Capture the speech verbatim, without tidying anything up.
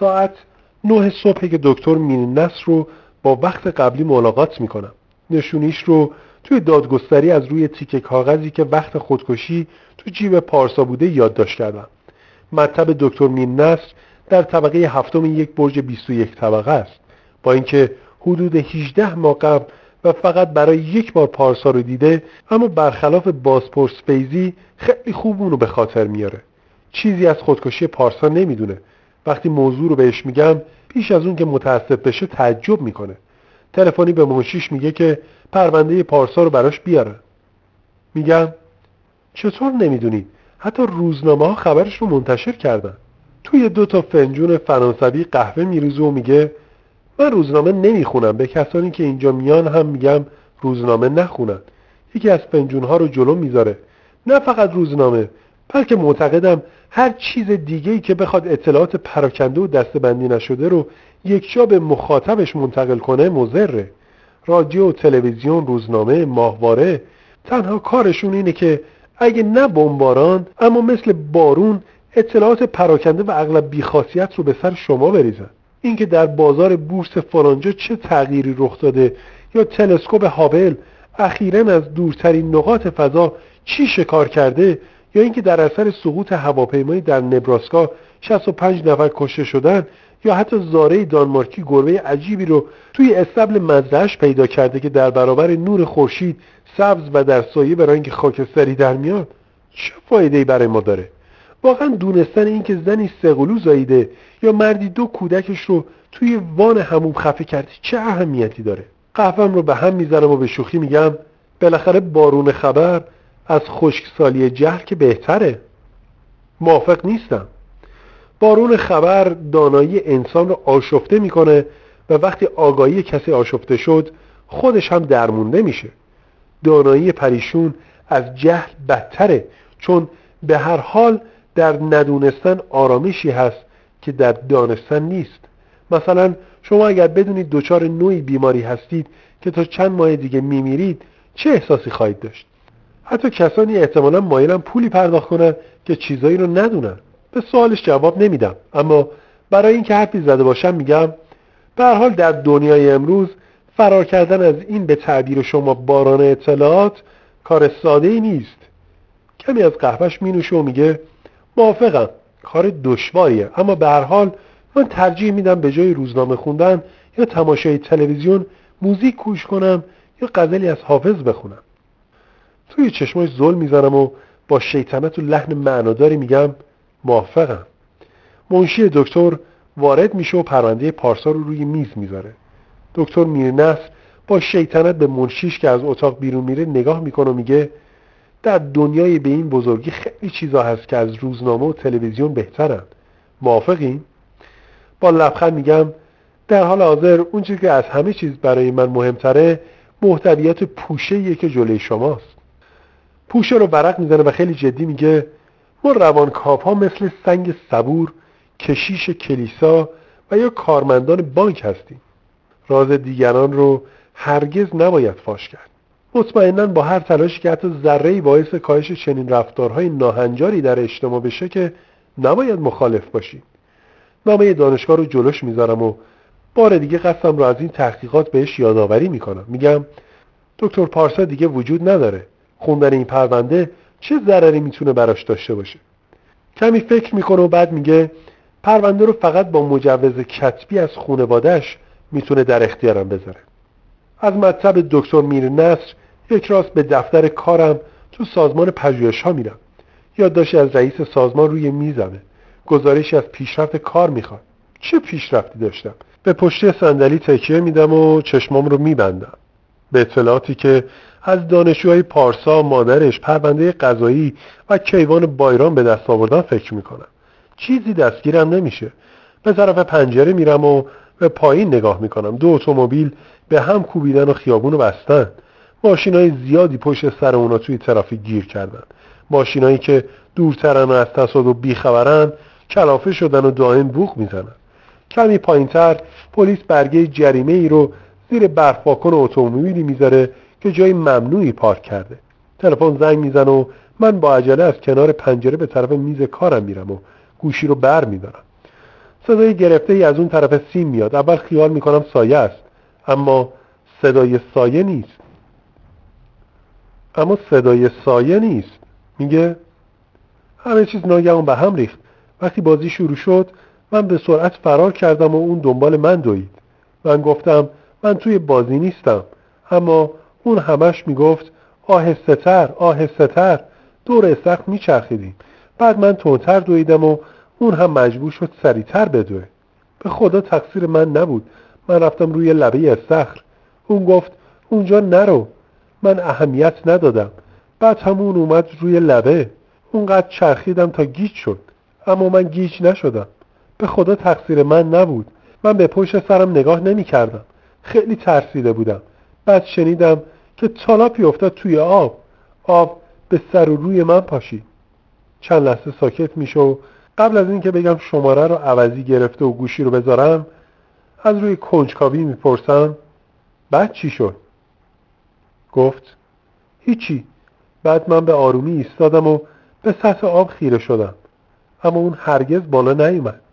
ساعت نه صبح که دکتر میرنصر رو با وقت قبلی ملاقات میکنم. نشونیش رو توی دادگستری از روی تیکه کاغذی که وقت خودکشی تو جیب پارسا بوده یادداشت کردم. مطب دکتر میرنصر در طبقه هفتم یک برج بیست و یک طبقه است. با اینکه حدود هجده ماه قبل و فقط برای یک بار پارسا رو دیده، اما برخلاف بازپرس فیزی خیلی خوب اونو به خاطر میاره. چیزی از خودکشی پارسا نمیدونه. وقتی موضوع رو بهش میگم پیش از اون که متاسف بشه تعجب میکنه. تلفنی به منشیش میگه که پرونده پارسا رو براش بیاره. میگم چطور نمیدونید؟ حتی روزنامه ها خبرش رو منتشر کردن. توی دو تا فنجون فرانسوی قهوه میریزه و میگه من روزنامه نمیخونم. به کسانی که اینجا میان هم میگم روزنامه نخونن. یکی از فنجونها رو جلو میذاره. نه فقط روزنامه، بلکه معتقدم هر چیز دیگه‌ای که بخواد اطلاعات پراکنده و دسته‌بندی نشده رو یک جا به مخاطبش منتقل کنه مضره. رادیو و تلویزیون، روزنامه، ماهواره تنها کارشون اینه که اگه نه بمباران اما مثل بارون اطلاعات پراکنده و اغلب بیخاصیت رو به سر شما بریزن. اینکه در بازار بورس فلانجا چه تغییری رخ داده یا تلسکوپ هابل اخیراً از دورترین نقاط فضا چی شکار کرده یا اینکه در اثر سقوط هواپیمایی در نبراسکا شصت و پنج نفر کشته شدن یا حتی زاره دانمارکی گربه عجیبی رو توی استبل مزرعه‌اش پیدا کرده که در برابر نور خورشید سبز و در سایه به رنگ خاکستری در میاد، چه فایده‌ای برای ما داره؟ واقعا دونستن این که زنی سقلو زاییده یا مردی دو کودکش رو توی وان حموم خفه کرده چه اهمیتی داره؟ قهوه‌ام رو به هم میزنم و به شوخی میگم بالاخره بارون خبر از خشکسالی جهل که بهتره. موافق نیستم. بارون خبر دانایی انسان رو آشفته میکنه و وقتی آگاهی کسی آشفته شد خودش هم درمونده میشه. دانایی پریشون از جهل بدتره، چون به هر حال در ندونستن آرامشی هست که در دانستن نیست. مثلا شما اگر بدونید دچار نوعی بیماری هستید که تا چند ماه دیگه میمیرید چه احساسی خواهید داشت؟ حتی کسانی احتمالاً مایلن پولی پرداخت کنن که چیزایی رو ندونن. به سوالش جواب نمیدم، اما برای اینکه حرفی زده باشم میگم به هر حال در دنیای امروز فرار کردن از این به تعبیر شما باران اطلاعات کار ساده‌ای نیست. کمی از قهوهش مینوشه و میگه موافقم، کار دشواریه، اما به هر حال من ترجیح میدم به جای روزنامه خوندن یا تماشای تلویزیون موزیک گوش کنم یا غزلی از حافظ بخونم. توی چشماش زل میزنم و با شیطنت و لحن معناداری میگم موافقم. منشی دکتر وارد میشه و پرونده پارسا رو روی میز میذاره. دکتر میرنصر با شیطنت به منشیش که از اتاق بیرون میره نگاه میکنه و میگه در دنیای به این بزرگی خیلی چیزا هست که از روزنامه و تلویزیون بهترن. موافقین؟ با لبخند میگم در حال حاضر اون چیزی که از همه چیز برای من مهمتره محتویات پوشه‌ایه که جلوی شماست. پوشه رو ورق میزنه و خیلی جدی میگه ما روانکاو ها مثل سنگ صبور، کشیش کلیسا و یا کارمندان بانک هستیم. راز دیگران رو هرگز نباید فاش کرد. مطمئناً با هر تلاشی که حتی ذره‌ای باعث کاهش چنین رفتارهای ناهنجاری در اجتماع بشه که نباید مخالف باشیم. نامه دانشگاه رو جلوش میذارم و بار دیگه قصدم رو از این تحقیقات بهش یادآوری میکنم. میگم دکتر پارسا دیگه وجود نداره. خوندن این پرونده چه ضرری میتونه براش داشته باشه؟ کمی فکر میکنه و بعد میگه پرونده رو فقط با مجوز کتبی از خانواده‌اش میتونه در اختیارم بذاره. از مطب دکتر میرنصر یک راست به دفتر کارم تو سازمان پژوهش‌ها میرم. یادداشتی از رئیس سازمان روی میزمه. گزارشی از پیشرفت کار میخواد. چه پیشرفتی داشتم؟ به پشت صندلی تکیه میدم و چشمام رو میبندم. به اطلاعاتی که از دانشجوهای پارسا، مادرش، پرونده قضایی و کیوان بایرام به دست آوردن فکر میکنم. چیزی دستگیرم نمیشه. به طرف پنجره میرم و به پایین نگاه میکنم. دو اتومبیل به هم کوبیدن و خیابونو بستن. ماشینای زیادی پشت سر اونا توی ترافیک گیر کردن. ماشینایی که دورترن و از تصادف بیخبرن کلافه شدن و دائم بوق میزنن. کمی پایینتر پلیس برگه جریمه ای رو زیر برف‌پاکن اتومبیلی میذاره که جای ممنوعی پارک کرده. تلفن زنگ میزنه و من با عجله از کنار پنجره به طرف میز کارم میرم و گوشی رو بر میدارم. صدای گرفته ای از اون طرف سیم میاد. اول خیال میکنم سایه است، اما صدای سایه نیست. اما صدای سایه نیست. میگه همه چیز ناگهان به هم ریخت. وقتی بازی شروع شد من به سرعت فرار کردم و اون دنبال من دوید. من گفتم من توی بازی نیستم، اما اون همش میگفت آهسته تر آهسته تر. دور استخر میچرخیدیم. بعد من تندتر دویدم و اون هم مجبور شد سریعتر بدوه. به خدا تقصیر من نبود. من رفتم روی لبه استخر. اون گفت اونجا نرو. من اهمیت ندادم. بعد همون اومد روی لبه. اونقدر چرخیدم تا گیج شد، اما من گیج نشدم. به خدا تقصیر من نبود. من به پشت سرم نگاه نمی کردم. خیلی ترسیده بودم. بعد شنیدم که تالاپی افتاد توی آب. آب به سر و روی من پاشید. چند لحظه ساکت میشه و قبل از اینکه بگم شماره رو عوضی گرفته و گوشی رو بذارم از روی کنجکاوی میپرسم بعد چی شد؟ گفت هیچی. بعد من به آرومی ایستادم و به سطح آب خیره شدم، اما اون هرگز بالا نیومد.